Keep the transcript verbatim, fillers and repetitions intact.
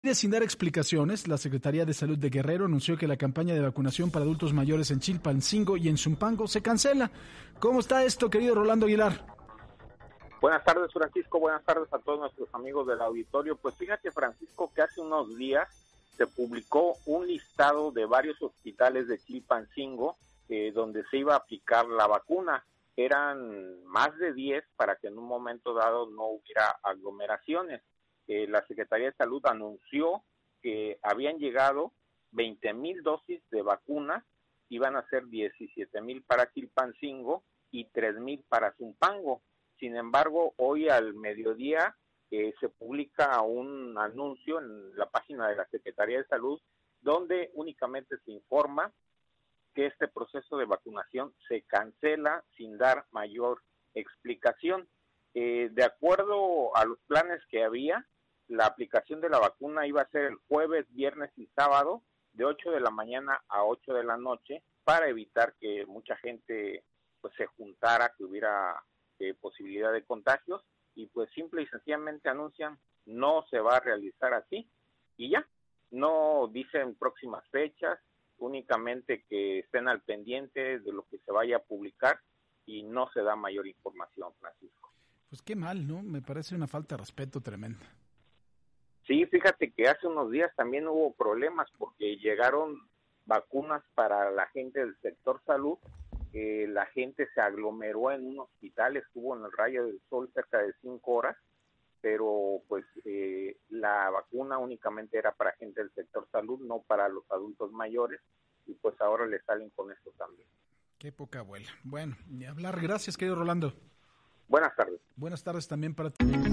Sin dar explicaciones, la Secretaría de Salud de Guerrero anunció que la campaña de vacunación para adultos mayores en Chilpancingo y en Zumpango se cancela. ¿Cómo está esto, querido Rolando Aguilar? Buenas tardes, Francisco. Buenas tardes a todos nuestros amigos del auditorio. Pues fíjate, Francisco, que hace unos días se publicó un listado de varios hospitales de Chilpancingo eh, donde se iba a aplicar la vacuna. Eran más de diez para que en un momento dado no hubiera aglomeraciones. Eh, la Secretaría de Salud anunció que habían llegado veinte mil dosis de vacunas, iban a ser diecisiete mil para Chilpancingo y tres mil para Zumpango. Sin embargo, hoy al mediodía eh, se publica un anuncio en la página de la Secretaría de Salud donde únicamente se informa que este proceso de vacunación se cancela sin dar mayor explicación. Eh, de acuerdo a los planes que había, la aplicación de la vacuna iba a ser el jueves, viernes y sábado de ocho de la mañana a ocho de la noche para evitar que mucha gente pues se juntara, que hubiera eh, posibilidad de contagios, y pues simple y sencillamente anuncian no se va a realizar así y ya, no dicen próximas fechas, únicamente que estén al pendiente de lo que se vaya a publicar y no se da mayor información, Francisco. Pues qué mal, ¿no? Me parece una falta de respeto tremenda. Sí, fíjate que hace unos días también hubo problemas porque llegaron vacunas para la gente del sector salud, eh, la gente se aglomeró en un hospital, estuvo en el rayo del sol cerca de cinco horas, pero pues eh, la vacuna únicamente era para gente del sector salud, no para los adultos mayores, y pues ahora le salen con esto también. Qué poca abuela. Bueno, ni hablar. Gracias, querido Rolando. Buenas tardes. Buenas tardes también para ti.